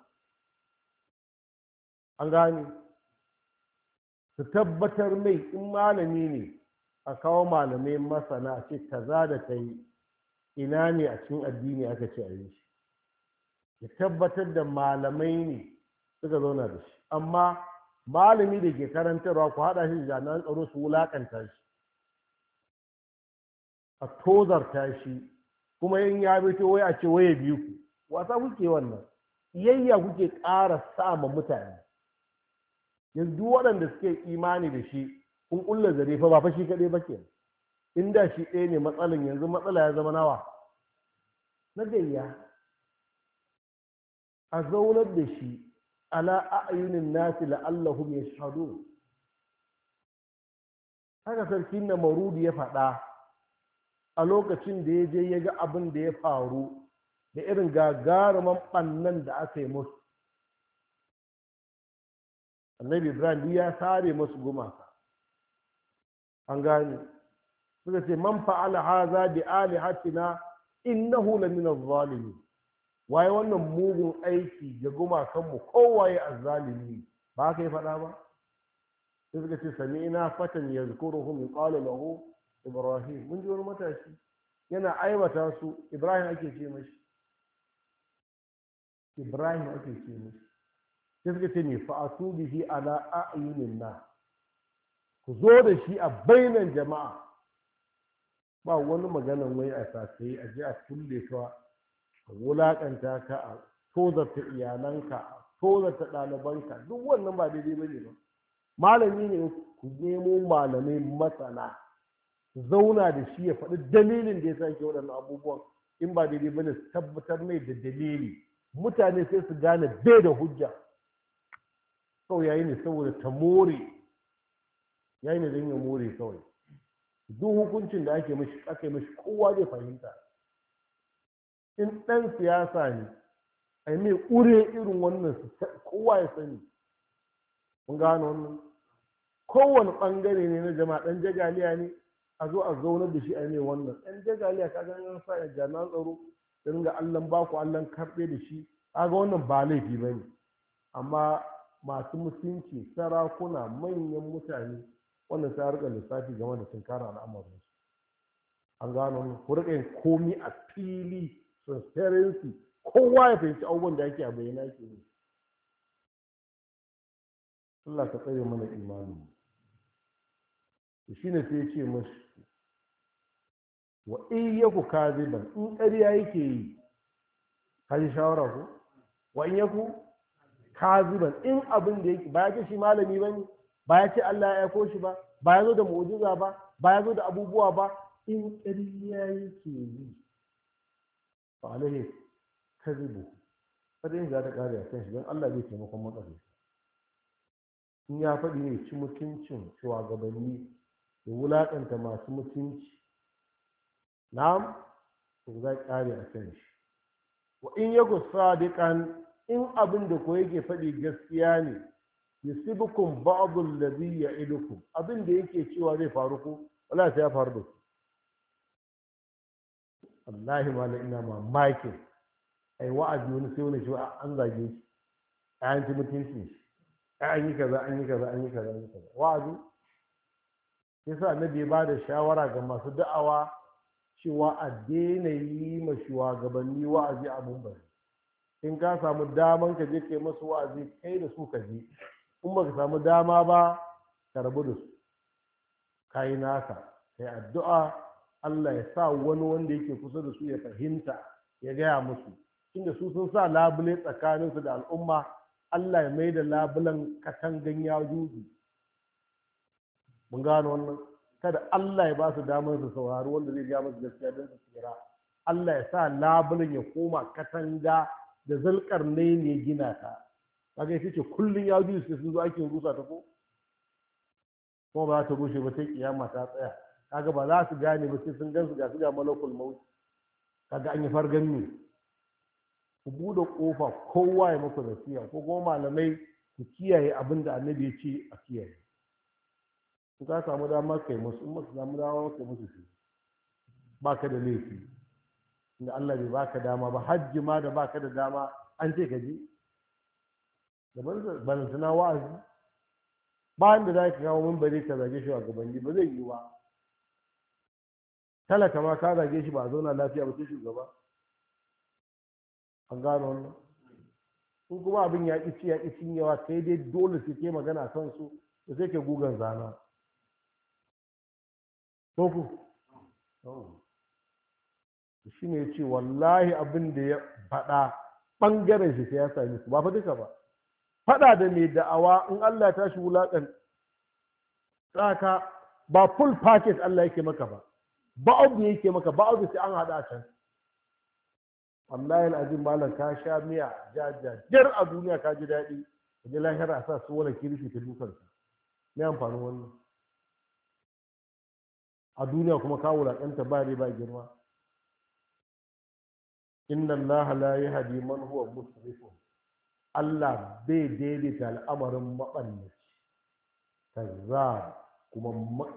an gane su tabbatar mai in malami ne a kawo malamai masana ce kaza da ta yi ina ne a cikin addini aka ce a yi shi, ya tabbatar da malamai ne suka zauna da shi. Amma malami da ke karantarwa ku haɗa shi da jami'an tsaro su wulaƙanta shi, a tozarta shi, kuma in ya fito wai a ce waye biyu ku, wasa kuke wannan, iyayya kuke ƙara sa ma mutane. Yanzu waɗanda suke imani da shi kun ƙulla zare fa ba fa shi kaɗai ba ke, inda shi ɗaya ne matsalin, yanzu matsala ya zama nawa na gayya. A zaunar da shi ala a'yunin nasi la'allahum yashhadun. Haka sarkin na marudi ya faɗa a lokacin da ya je ya ga abin da ya faru da irin gagaruman ɓannan da aka yi musu. Annabi Ibrahim ya sare musu gumaka, an gane, suka ce man fa'ala haza bi alihatina innahu lamin az-zalimin. Waye wannan mugun aiki ga gumakanmu, kowaye azzalimi, ba ka yi faɗa ba? Sai suka ce sami'na fatan yazkuruhum yuqalu lahu Ibrahim. Mun ji wani matashi yana aibata su, Ibrahim ake ce mashi, Ibrahim ake ce mashi. Sai suka ce ne fa'atu bihi ala a'yunin nas, ku zo da shi a bainan jama'a. Ba wani maganan wai a sakayi a ji a kulle ka, a wulaƙanta ka, a tozarta iyalanka, a tozarta ɗalibanka, duk wannan ba daidai ba ne ba. Malami ne, ku nemo malamai masana, zauna da shi ya faɗi dalilin da ya sake waɗannan abubuwan, in ba daidai ba ne su tabbatar mai da dalili, mutane sai su gane bai da hujja. Kawai yayi ne saboda ta more, yayi ne don ya more kawai. Duk hukuncin da aka yi mashi kowa zai fahimta. In ɗan siyasa ne a yi mai ƙure irin wannan, kowa ya sani. Mun gano wannan, kowane ɓangare ne na jama'a, ɗan jagaliya ne a zo a zaunar da shi a yi mai wannan. ɗan jagaliya ka ga an sa jami'an tsaro da ringa allan baku allan karɓe da shi, kaga wannan ba laifi ba ne. Amma masu mutunci, sarakuna, manyan mutane, wannan sai rika lissafi game da tunkara al'amarin. An gano ku rika yin komi a fili, transparency, kowa ya fahimci abubuwan da ake a bayyana ke ne. Allah ka tsare mana imani. Shi ne sai ya ce mashi, wa in yaku kaziban, in ƙarya yake yi, ka ji shawara ko? Wa in yaku kaziban, in abin da yake, ba ya ce shi malami ba ne, ba ya ce Allah ya aiko shi ba, ba ya zo da mu'jiza ba, ba ya zo da abubuwa ba, in ƙarya yake yi, fa alaihi kazibu, kada yin za ta ƙare a kan shi, don Allah zai taimakon matsari. In ya faɗi ne ci mutuncin shugabanni da wulaƙanta masu mutunci, na'am, to za ƙare a kan shi. Wa in yaku sadiqan, in abin da ko yake faɗi gaskiya ne, yusibukum ba'dhu alladhi ya'idukum, abin da yake cewa zai faru ko wallahi sai ya faru da ku. Wallahi ma ina mamakin ai wa'azi wani sai wani shi an zage shi, an ci mutunci shi, an yi kaza an yi kaza an yi kaza an yi kaza. Wa'azi yasa annabi ya bada shawara ga masu da'awa cewa a daina yi ma shugabanni wa'azi a mumbari. In ka samu daman ka je kai masu wa'azi, kai da su ka je. In ba ka samu dama ba, ka rabu da su, ka yi naka, kai addu'a Allah ya sa wani wanda yake kusa da su ya fahimta, ya gaya musu, inda su sun sa labule tsakaninsu da al'umma, Allah ya mai da labulan katangan ya juju. Mun gano wannan, kada Allah ya ba su damar su saurari wanda zai gaya musu gaskiya don su tsira. Allah ya sa labulan ya koma katanga da zalkar ne gina ta. Kaga ita ce kullum ya juju sai sun zo ake rusa ta ko? Kuma ba za ta rushe ba sai kiyama ta tsaya. Kaga ba za su gane ba sai sun gansu ga su ga malakul maut. Kaga an yi fargan ne. Ku buɗe ƙofa kowa ya muku nasiha, ko kuma malamai ku kiyaye abin da annabi ya ce a kiyaye. In ka samu dama kai musu, in ba su samu dama kai musu shi, ba ka da laifi. Inda Allah bai baka dama ba, hajji ma da baka da dama an ce ka je. Da balantana wa'azi, bayan da za ka kawo mimbari ka zage shi a gabanni ba zai yi ba. talaka ma ka zage shi ba a zauna lafiya ba sai shugaba. An gano wannan. In kuma abin ya ƙi ya ƙi cinyewa sai dai dole su ke magana kan su da sai ke gugan zana ko ku shi ne ya ce wallahi abin da ya faɗa ɓangaren shi sai ya sami su ba fa duka ba. Faɗa da mai da'awa in Allah ya tashi wulaƙan tsaka ba full package Allah yake maka ba, ba'abu yake maka, ba'abu sai an haɗa can. Wallahi al'azim malam ka sha miya jar a duniya ka ji daɗi, ka ji lahira a sa su wani kirishi ta dukansa. Me amfanin wannan? A duniya kuma ka wulaƙanta ba ne ba girma. Inna Allah la yahdi man huwa musrifun. Allah bai daidaita al'amarin maɓannaci, kazzab kuma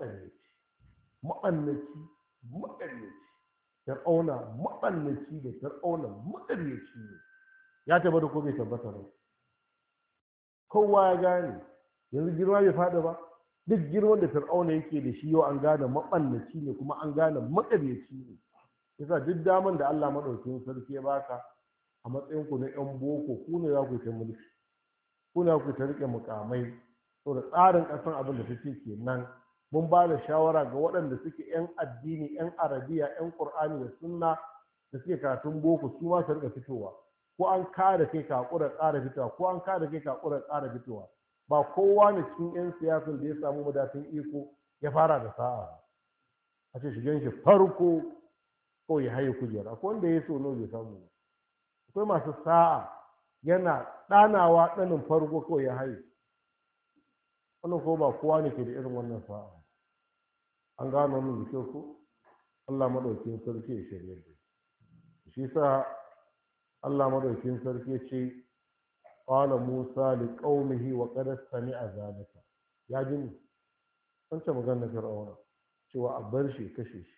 maɓannaci, fir'auna maɓannaci da fir'auna maƙaryaci ne. Ya tabbata ko bai tabbata ba? Kowa ya gane, yanzu girma bai faɗi ba, duk girman da fir'auna yake da shi yau an gane maɓannaci ne kuma an gane maƙaryaci ne. Yasa duk daman da Allah maɗaukin sarki ya baka a matsayin ku na ƴan boko, ku ne za ku ta mulki, ku ne za ku ta riƙe mukamai, saboda tsarin ƙasar abin da take kenan. Mun ba da shawara ga waɗanda suke ƴan addini, ƴan arabiya, ƴan qur'ani da sunna da suke karatun boko, su ma su riƙa fitowa. Ko an kada kai ka haƙura ƙara fitowa, ko an kada kai ka haƙura ƙara fitowa. Ba kowa ne cikin ƴan siyasan da ya samu madafin iko ya fara da sa'a. A ce shigen shi farko ko ya haye kujera, akwai wanda ya so nawa bai samu ba. Akwai masu sa'a yana ɗanawa ɗanin farko ko ya haye. Wannan ko ba kowa ne ke da irin wannan sa'a. An gano wannan da kyau ko? Allah madaukakin sarki ya shirye da shi. Sa Allah madaukakin sarki ya ce qala Musa li qaumihi wa qad sami'a zalika. Ya ji ne an ce maganar Fir'auna cewa a bar shi kashe shi.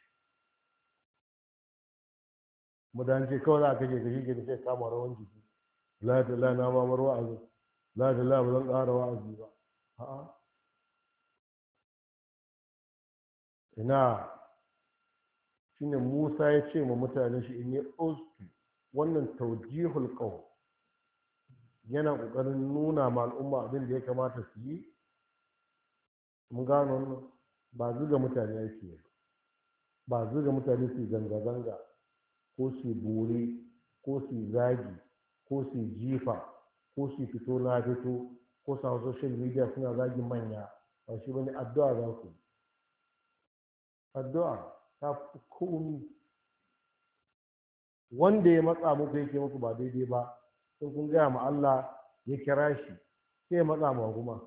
Mu dan ce kawai za ka je ka shige da sai kama rawan jiki. La ta la na mamar wa'azi. La ta la ba zan ƙara wa'azi ba. A'a. Ina shine Musa ya ce ma mutane shi in yi ustu wannan taujihul qawl yana kokarin nuna ma al'umma abin da ya kamata su yi. Mun gano wannan ba zuga mutane yake ba zuga mutane su zanga zanga ko su bore ko su zagi ko su jifa ko su fito na fito ko su hau social media suna zagin manya ba shi bane. Addu'a za ku addu'a ta fi komi. Wanda ya matsa muku yake muku ba daidai ba sai kun gaya ma Allah ya kira shi sai ya matsa ma kuma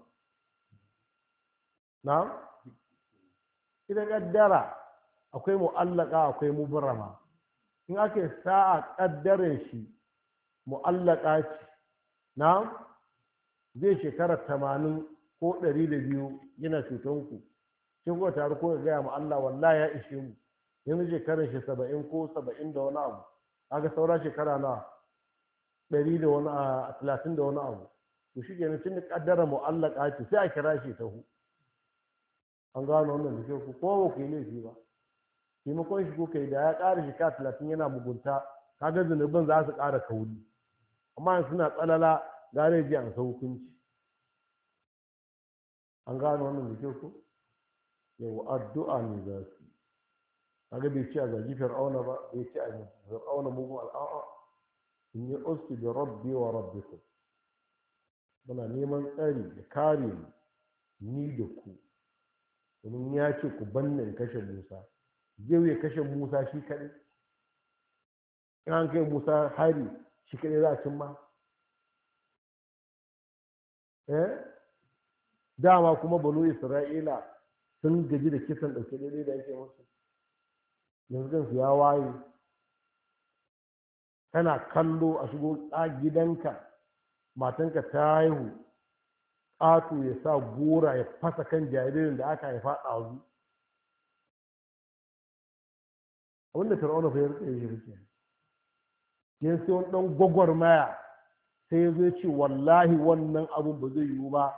na ita kaddara akwai mu'allaka akwai mubarrama. In ake sa'a kaddarin shi mu'allaka ce na zai shekara 80 ko 102 yana cutanku sai kuka taru ko ga gaya ma Allah wallahi ya ishe mu yanzu shekarar shi 70 ko 70 da wani abu, kaga saura shekara na 100 da wani 30 da wani abu. To shi kenan tun kaddara mu'allaka ce sai a kira shi tahu. An gano wannan da ke ku ko ba ku yi laifi ba, taimakon shi kuka yi da ya ƙara shekara 30 yana mugunta kaga zunubin za su ƙara kauri, amma suna tsalala gane ji an sa hukunci. An gano wannan da ke ku yau addu'a ne za su yi. Kaga bai ce a zagi fir'auna ba, bai ce a fir'auna mugun al'a'a. In yi ustu da rabbi wa rabbikum, muna neman tsari da kare mu ni da ku, domin ya ce ku banne in kashe Musa. Zai ya kashe Musa shi kaɗai? In an kai Musa hari shi kaɗai za a cimma? Dama kuma banu Isra'ila sun gaji da kisan ɗauke daidai da yake musu. Yanzu kansu ya waye, kana kallo a shigo gidanka matanka ta haihu ƙato ya sa gora ya fasa kan jaririn da aka haifa ɗazu. Abinda fir'auna fa ya rike shi rike yan sai wani ɗan gwagwarmaya sai ya zo ya ce wallahi wannan abun ba zai yiwu ba.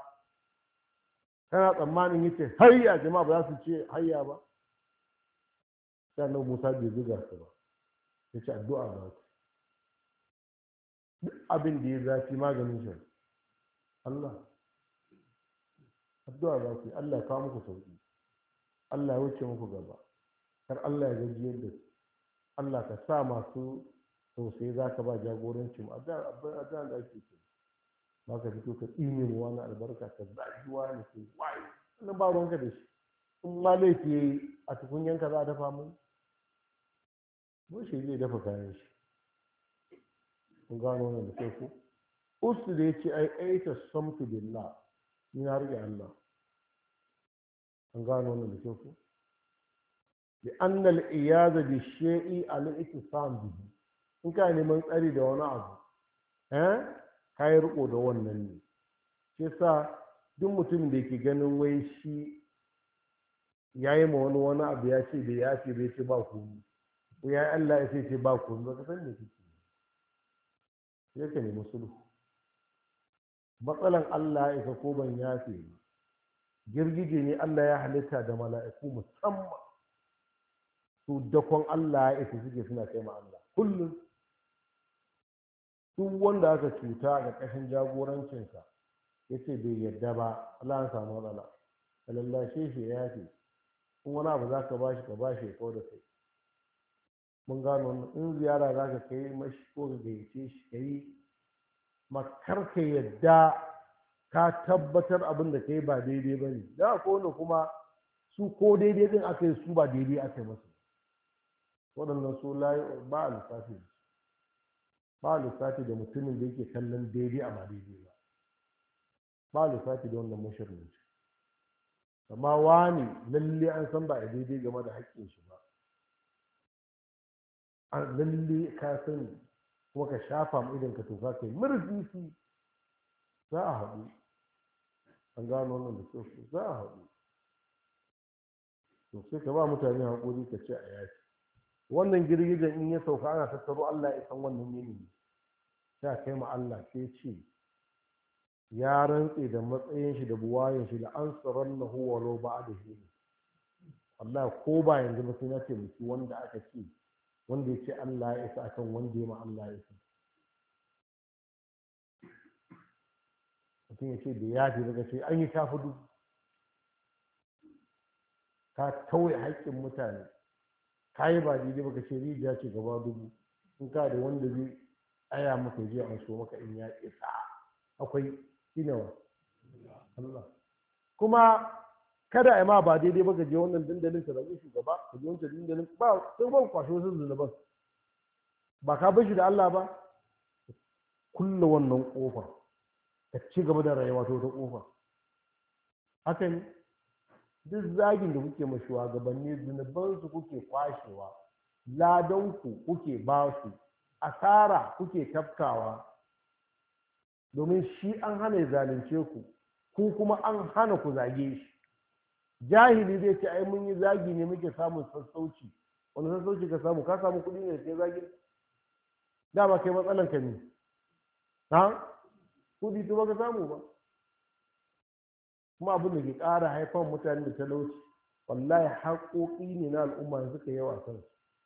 Kana tsammanin yace hayya jama'a ba za su ce hayya ba? sai annabi Musa bai zuga su ba, ya ce addu'a ba ku duk abin da ya zafi maganin shi Allah, addu'a za ku yi Allah ya kawo muku sauki, Allah ya wuce muku gaba, kar Allah ya gajiyar da su, Allah ka sa masu sosai za ka ba jagorancin a da ake ce ba ka fito ka tsine mu wani albarka ka zagi wani ke waye wannan ba ruwanka da shi in ma laifi ya yi a tukunyanka za a dafa mu shi zai dafa kayan shi kun gano wannan da sai ko usu da ya ce ai aita samtu billah ni na rike Allah an gano wannan da sai ko bi annal iyaza bi shay'i al ittisam bihi in ka neman tsari da wani abu ka yi riko da wannan ne shi sa duk mutum da yake ganin wai shi ya yi ma wani abu ya ce da ya ce bai ce ba komai ko ya yi Allah ya ce ba komai ba ka san da kike sai ka nemi sulhu matsalan Allah ya isa ko ban yafe ba girgije ne Allah ya halitta da mala'iku musamman su dakon Allah ya isa suke suna kai ma Allah kullum duk wanda aka cuta a ƙarƙashin jagorancinsa ya ce bai yarda ba Allah ya samu matsala ka lallashe shi ya yafe in wani abu za ka ba shi ya kawo da kai mun gano wannan in ziyara za ka kai mashi ko ka gayyace shi ka yi makar ka yadda ka tabbatar abin da ka yi ba daidai ba ne da ko wanda kuma su ko daidai din aka yi su ba daidai aka yi masu waɗannan su layi ba a lissafi ba lissafi da mutumin da yake kallon daidai a ba daidai ba lissafi da wannan mashirmanci amma wani lalle an san ba a daidai game da haƙƙin shi ba an lalle ka sani kuma ka shafa mu idan ka toka kai murzifi za a haɗu an gano wannan da kyau za a haɗu to sai ka ba mutane haƙuri ka ce a yaki wannan girgijen in ya sauka ana tattaro Allah ya san wannan yini sai a kai ma Allah sai ce ya rantse da matsayin shi da buwayen shi da an tsaron na huwalo ba da shi Allah ko ba yanzu ba sai na ce mutu wanda aka ce wanda ya ce Allah ya isa akan wanda ya ma Allah ya isa mutum ya ce da ya fi daga ce an yi tafi duk ka tauye haƙƙin mutane ka yi ba daidai baka ce rijiya ce gaba dubu in ka da wanda zai aya maka je an so maka in ya isa akwai inawa Allah kuma kada a ma ba daidai ba je wannan dandalin ka zaɓi shugaba ka je wancan dandalin ba sai ban kwashe wasu zunuban ba ka bar shi da Allah ba kulle wannan ƙofar ka ci gaba da rayuwa ta wata ƙofa haka ne duk zagin da kuke ma shugabanni zunubansu kuke kwashewa ladanku kuke ba su asara kuke tafkawa domin shi an hana ya zalunce ku kuma an hana ku zage shi jahili zai ce ai mun yi zagi ne muke samun sassauci wani sassauci ka samu kuɗi ne da ke zagin dama kai matsalan ka ne ha kuɗi to baka samu ba kuma abin da ke ƙara haifan mutane da talauci wallahi haƙoƙi ne na al'umma da suka yawa kan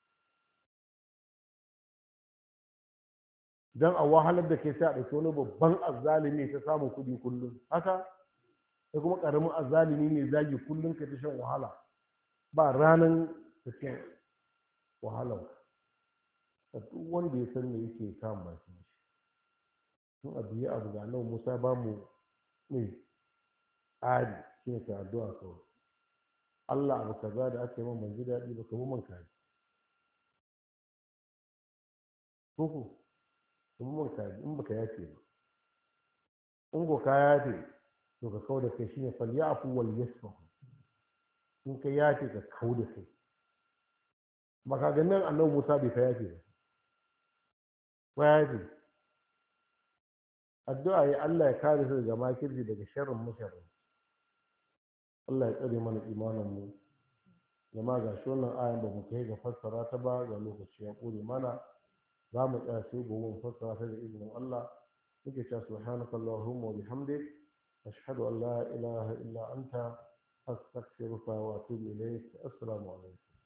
don a wahalar da ke sa a ɗauki wani babban azzalimi ta samun kuɗi kullum haka sai kuma ƙaramin azzalimi mai zagi kullum ka ta shan wahala ba ranar tafiyan wahalar a duk wanda ya san me yake kama baki shi tun abu ya abu ga nan musa ba mu ne tsari shi ne ka addu'a kawai Allah abu kaza da aka yi man ban ji daɗi ba ka man kaji koko ka man kaji in baka yafe ba in ko ka yafe to ka kau da kai shine fal ya'fu wal yasfahu in ka yafe ka kau da kai maka ga nan annabi Musa bai ka yafe ba ba yafe addu'a ya Allah ya kare su daga makirci daga sharrin musharrin Allah ya tsare mana imanin mu jama'a ga shi wannan ayan ba mu kai ga fassara ta ba ga lokaci ya kore mana za mu tsaya sai gobe mu fassara ta da izinin Allah muke cewa subhanakallahumma wa bihamdik ashhadu an la ilaha illa anta astaghfiruka wa atubu ilayk assalamu alaikum